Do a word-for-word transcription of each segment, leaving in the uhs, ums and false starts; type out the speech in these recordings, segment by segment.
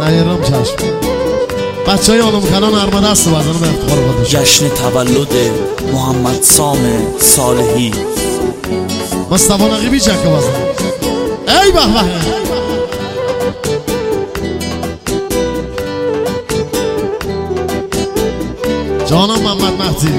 ایرم چشم بچه های آنم کنان ارمده است و بزنم به افتخار خودش. جشن تولد محمد سام صالحی مصطفی نقیبی چکه بزنم. ای به به جانم محمد مهدی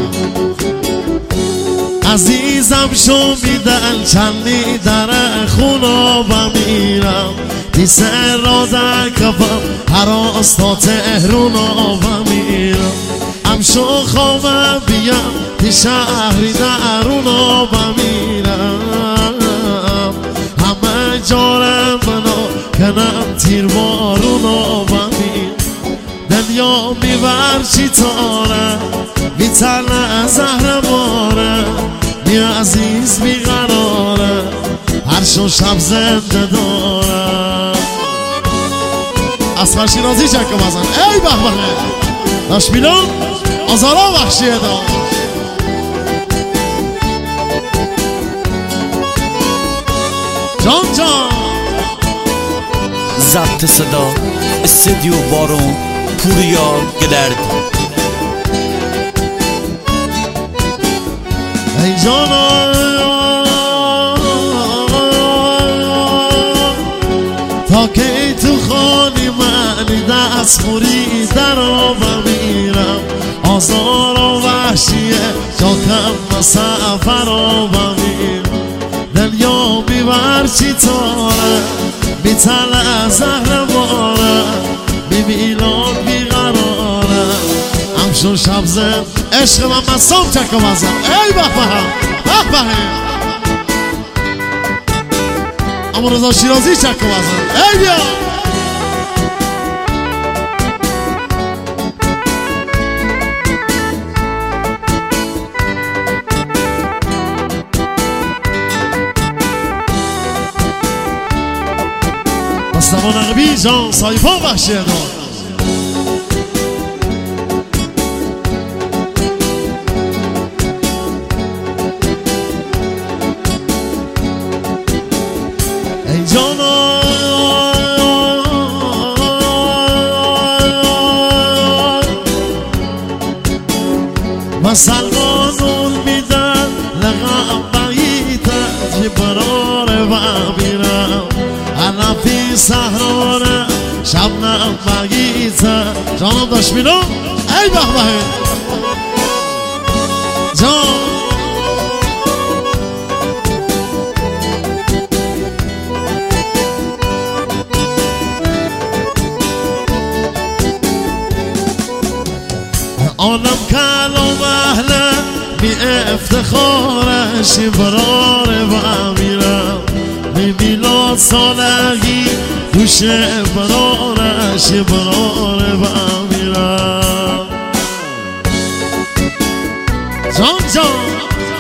عزیزم شو میدن چندی در خونا و میرم دیسه را در کفم هراس تا تهرونا و میرم امشو خوابم بیم تی شهری درونا و میرم همه جارم منو کنم تیر بارونا و میرم دنیا میبر چی تاره میتنه زهر باره می عزیز بیقراره هر شو شب زنده داره اصغر شیرازی چکه بزن. ای به به داشت میلون آزارا بخشیه دا جان جان ضبط صدا استودیو بارون پوریا گلرد. ای جانا تا که تو خانی منی دست خوری در آب میرم آزار و وحشیه جا کم و سفر آب میرم دنیا بیبر چی تاره بیتله زهر باره بی میلاد بیقراره همشون شب زن عشق من مصام چکه بزن. ای به به به اما رضا شیرازی چکه بزن. ای بیا مصطفی نقیبی جان سایفا بخشیه دار. ای جانا مسلمانون میدن لغم باییتن جبراره و میرم علفی سهرانه شب نم باییتن جانم داشت میلون. ای به به جان آنم کلام اهله بی افتخارش براره و میرم بی میلاد سالگی گوش برارش براره و میرم جان جان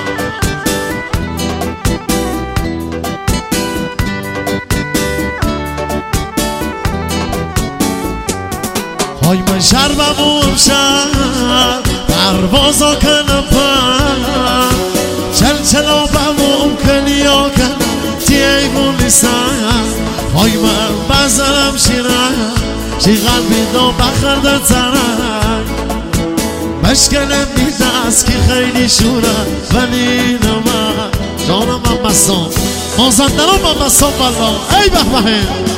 های من شربم و امشب پروازا کنم پر چل چلا بموم کنیا کنم تی ایمونی سر های من بزرم شیرم شی قلبی دو بخرده ترک مشکلم میده از که خیلی شورم ولی نمه جانم من بسام مازندرم من بسام بلا. ای به به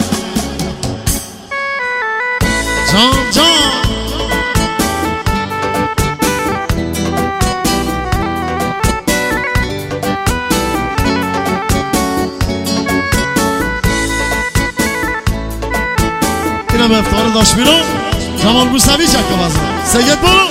جان جان اینم افتخار داشت میلون جمال موسوی چکه بزن. سید برو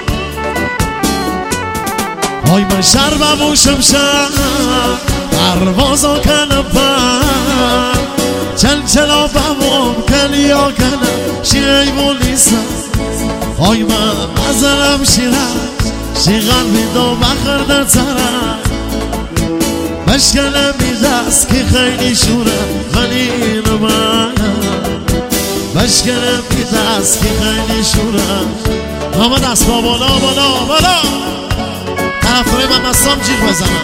های من شربم و شمشم پروازا کنم پر چل چلا بموم کنیا کنم شیعی مولیسم های من مزرم شیرم شی قلبی دو بخرده ترم مشکلم میدست که خیلی شورم ولی نمیم مشکلم میدست که خیلی شورم همه دست با بالا بالا بالا طرفای من مستم جیغ بزنم.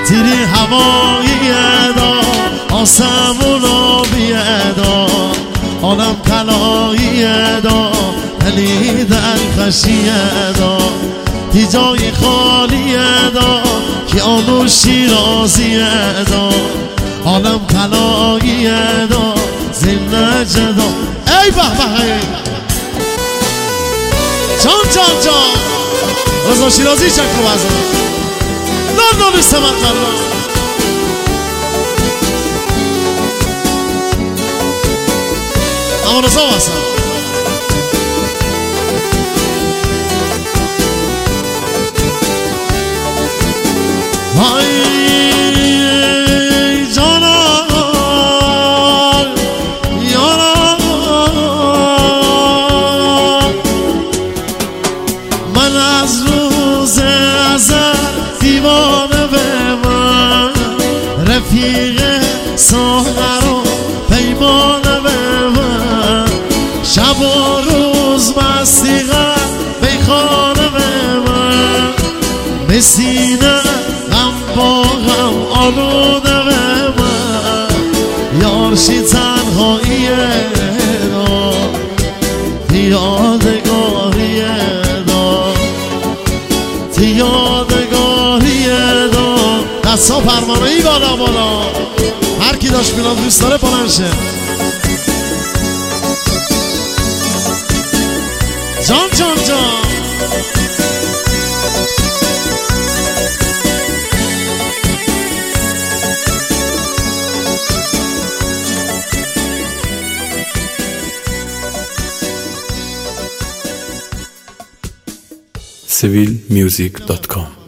تیری هوایی دا آسمون آبی دا عالم طلایی دا دلی در خشی دا تی جای خالی دا که آنو شیرازی دا عالم طلایی دا زنده جدا ای به به جان جان جان رضا شیرازی چک رو بزن نان نان سمت کرده اما رضا بسن های رفیق ساغر و پیمانه به من شب و روز مستیقه بیخانه به من مسینه غم با غم آلوده به من یارشی تنهاییه دا تی یادگاریه دا تی یادگاریه دا دستا پرمانه‌ای بالا بالا هر کی داشت میلاد دوست داره بلند شه جان جان جان seville music dot com